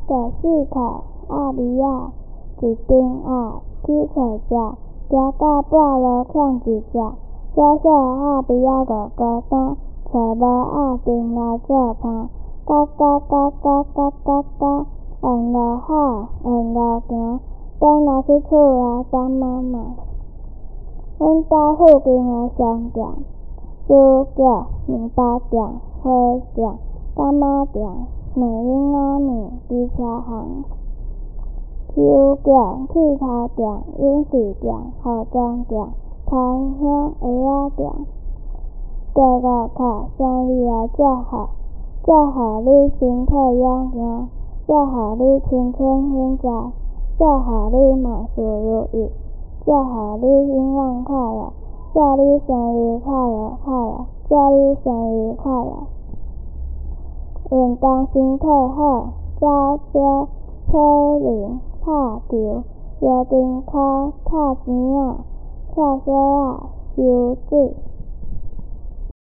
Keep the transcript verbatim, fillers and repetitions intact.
第四课鸭米仔，一张鸭去找食，行到半路捡一只，小小鸭米仔五孤单，找无鸭阵来做伴。嘎嘎嘎嘎嘎嘎嘎，沿路跑，沿路行，转来去厝内等妈妈。阮家附近的商店，书局、面包店、花店、干妈店、卖囡仔面、机车行、书局、剃头店、影视店、化妆店、餐厅、蚵仔店。第五课，生日来祝福，祝福你身体勇健，祝福你青春永在，祝福你万事如意，祝福你永远快乐，祝你生日快乐快乐，祝你生日快乐。运动身体好，走烧、车铃、拍球、摇灯箍、踢钱仔、跳绳仔、游水。